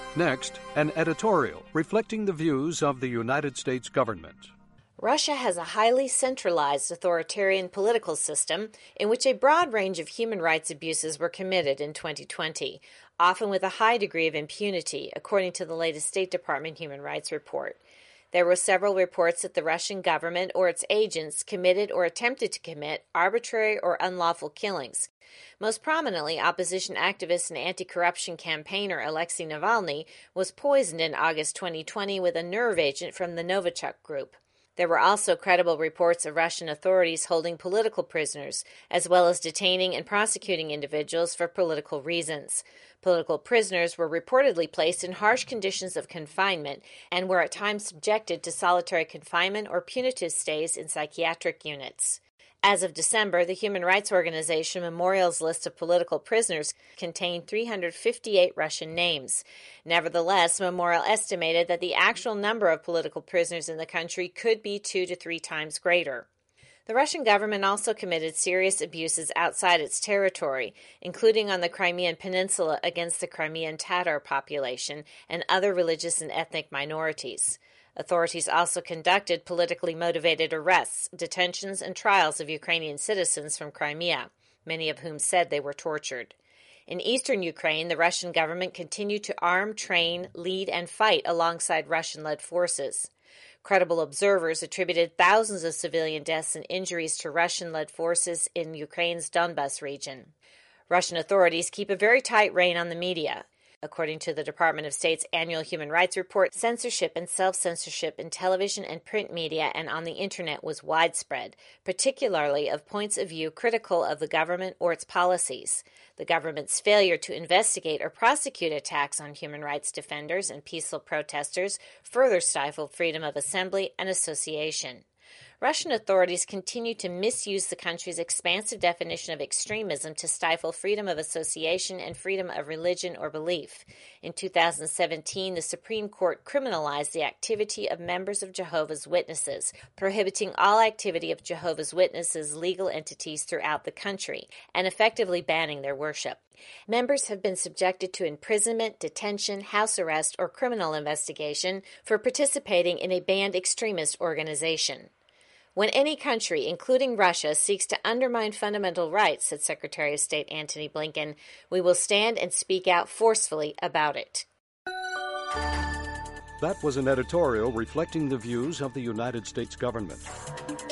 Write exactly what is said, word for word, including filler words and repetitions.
Next, an editorial reflecting the views of the United States government. Russia has a highly centralized authoritarian political system in which a broad range of human rights abuses were committed in twenty twenty, often with a high degree of impunity, according to the latest State Department Human Rights Report. There were several reports that the Russian government or its agents committed or attempted to commit arbitrary or unlawful killings. Most prominently, opposition activist and anti-corruption campaigner Alexei Navalny was poisoned in August twenty twenty with a nerve agent from the Novichok Group. There were also credible reports of Russian authorities holding political prisoners, as well as detaining and prosecuting individuals for political reasons. Political prisoners were reportedly placed in harsh conditions of confinement and were at times subjected to solitary confinement or punitive stays in psychiatric units. As of December, the human rights organization Memorial's list of political prisoners contained three hundred fifty-eight Russian names. Nevertheless, Memorial estimated that the actual number of political prisoners in the country could be two to three times greater. The Russian government also committed serious abuses outside its territory, including on the Crimean Peninsula against the Crimean Tatar population and other religious and ethnic minorities. Authorities also conducted politically motivated arrests, detentions, and trials of Ukrainian citizens from Crimea, many of whom said they were tortured. In eastern Ukraine, the Russian government continued to arm, train, lead, and fight alongside Russian-led forces. Credible observers attributed thousands of civilian deaths and injuries to Russian-led forces in Ukraine's Donbas region. Russian authorities keep a very tight rein on the media. According to the Department of State's annual Human Rights Report, censorship and self-censorship in television and print media and on the Internet was widespread, particularly of points of view critical of the government or its policies. The government's failure to investigate or prosecute attacks on human rights defenders and peaceful protesters further stifled freedom of assembly and association. Russian authorities continue to misuse the country's expansive definition of extremism to stifle freedom of association and freedom of religion or belief. In two thousand seventeen, the Supreme Court criminalized the activity of members of Jehovah's Witnesses, prohibiting all activity of Jehovah's Witnesses legal entities throughout the country, and effectively banning their worship. Members have been subjected to imprisonment, detention, house arrest, or criminal investigation for participating in a banned extremist organization. When any country, including Russia, seeks to undermine fundamental rights, said Secretary of State Antony Blinken, we will stand and speak out forcefully about it. That was an editorial reflecting the views of the United States government.